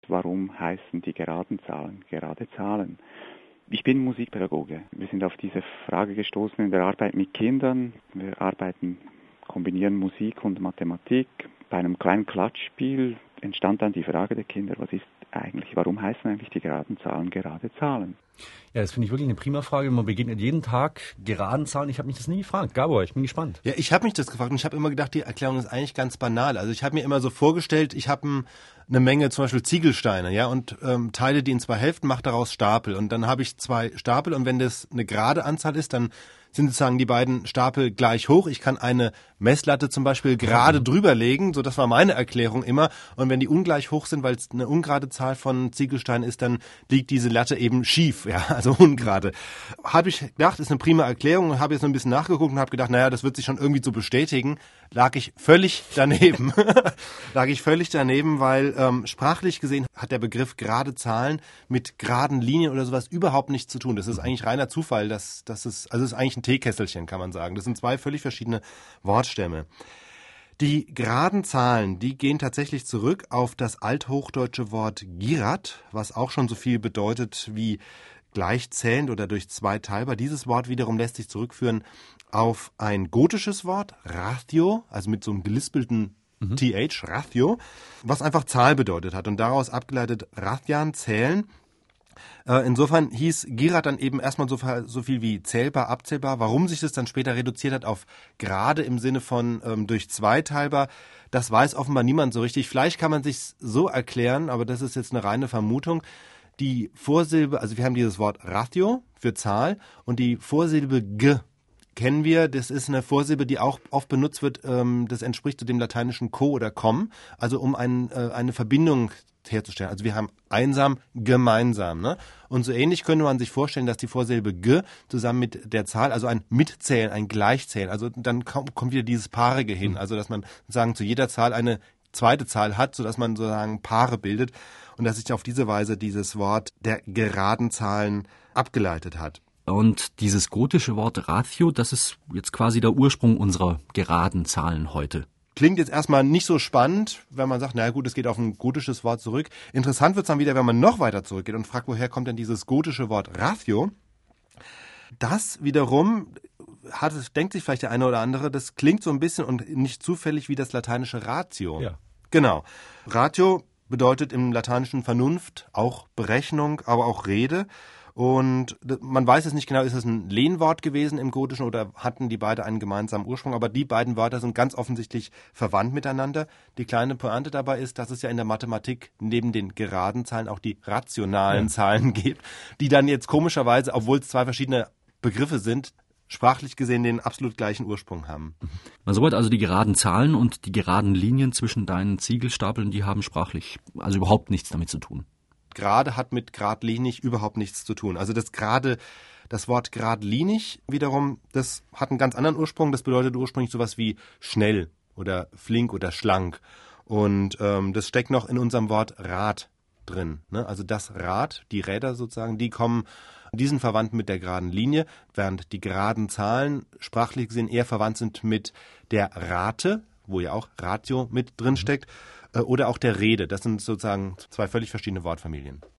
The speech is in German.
warum heißen die geraden Zahlen gerade Zahlen? Ich bin Musikpädagoge. Wir sind auf diese Frage gestoßen in der Arbeit mit Kindern. Wir kombinieren Musik und Mathematik. Bei einem kleinen Klatschspiel entstand dann die Frage der Kinder, warum heißen eigentlich die geraden Zahlen gerade Zahlen? Ja, das finde ich wirklich eine prima Frage. Man begegnet jeden Tag geraden Zahlen. Ich habe mich das nie gefragt. Gabor, ich bin gespannt. Ja, ich habe mich das gefragt und ich habe immer gedacht, die Erklärung ist eigentlich ganz banal. Also ich habe mir immer so vorgestellt, ich habe eine Menge zum Beispiel Ziegelsteine, ja, und teile die in 2 Hälften, mache daraus Stapel. Und dann habe ich 2 Stapel und wenn das eine gerade Anzahl ist, dann sind sozusagen die beiden Stapel gleich hoch. Ich kann eine Messlatte zum Beispiel gerade drüber legen, so das war meine Erklärung immer. Und wenn die ungleich hoch sind, weil es eine ungerade Zahl von Ziegelsteinen ist, dann liegt diese Latte eben schief, ja, also ungerade. Habe ich gedacht, ist eine prima Erklärung und habe jetzt noch ein bisschen nachgeguckt und habe gedacht, naja, das wird sich schon irgendwie so bestätigen. Lag ich völlig daneben. Weil sprachlich gesehen hat der Begriff gerade Zahlen mit geraden Linien oder sowas überhaupt nichts zu tun. Das ist eigentlich reiner Zufall, das ist eigentlich ein Teekesselchen, kann man sagen. Das sind 2 völlig verschiedene Wortstämme. Die geraden Zahlen, die gehen tatsächlich zurück auf das althochdeutsche Wort girat, was auch schon so viel bedeutet wie gleichzählend oder durch 2 teilbar. Dieses Wort wiederum lässt sich zurückführen auf ein gotisches Wort, ratio, also mit so einem gelispelten TH, ratio, was einfach Zahl bedeutet hat und daraus abgeleitet Ratjan, zählen. Insofern hieß girat dann eben erstmal so viel wie zählbar, abzählbar. Warum sich das dann später reduziert hat auf gerade im Sinne von durch 2 teilbar, das weiß offenbar niemand so richtig. Vielleicht kann man sich so erklären, aber das ist jetzt eine reine Vermutung. Die Vorsilbe, also wir haben dieses Wort ratio für Zahl und die Vorsilbe g kennen wir, das ist eine Vorsilbe, die auch oft benutzt wird, das entspricht zu dem lateinischen co oder com, also um eine Verbindung herzustellen. Also wir haben einsam, gemeinsam. Ne? Und so ähnlich könnte man sich vorstellen, dass die Vorsilbe g zusammen mit der Zahl, also ein Mitzählen, ein Gleichzählen, also dann kommt wieder dieses Paarige hin, also dass man sozusagen zu jeder Zahl eine zweite Zahl hat, sodass man sozusagen Paare bildet und dass sich auf diese Weise dieses Wort der geraden Zahlen abgeleitet hat. Und dieses gotische Wort Ratio, das ist jetzt quasi der Ursprung unserer geraden Zahlen heute. Klingt jetzt erstmal nicht so spannend, wenn man sagt, naja gut, es geht auf ein gotisches Wort zurück. Interessant wird es dann wieder, wenn man noch weiter zurückgeht und fragt, woher kommt denn dieses gotische Wort Ratio? Das wiederum denkt sich vielleicht der eine oder andere, das klingt so ein bisschen und nicht zufällig wie das lateinische Ratio. Ja. Genau. Ratio bedeutet im Lateinischen Vernunft, auch Berechnung, aber auch Rede. Und man weiß es nicht genau, ist es ein Lehnwort gewesen im Gotischen oder hatten die beide einen gemeinsamen Ursprung, aber die beiden Wörter sind ganz offensichtlich verwandt miteinander. Die kleine Pointe dabei ist, dass es ja in der Mathematik neben den geraden Zahlen auch die rationalen Zahlen gibt, die dann jetzt komischerweise, obwohl es 2 verschiedene Begriffe sind, sprachlich gesehen den absolut gleichen Ursprung haben. Soweit also die geraden Zahlen und die geraden Linien zwischen deinen Ziegelstapeln, die haben sprachlich also überhaupt nichts damit zu tun. Gerade hat mit geradlinig überhaupt nichts zu tun. Also das Wort geradlinig wiederum, das hat einen ganz anderen Ursprung. Das bedeutet ursprünglich sowas wie schnell oder flink oder schlank. Und das steckt noch in unserem Wort Rad drin. Ne? Also das Rad, die Räder sozusagen, die sind verwandt mit der geraden Linie, während die geraden Zahlen sprachlich gesehen eher verwandt sind mit der Rate, wo ja auch Ratio mit drin steckt, oder auch der Rede. Das sind sozusagen 2 völlig verschiedene Wortfamilien.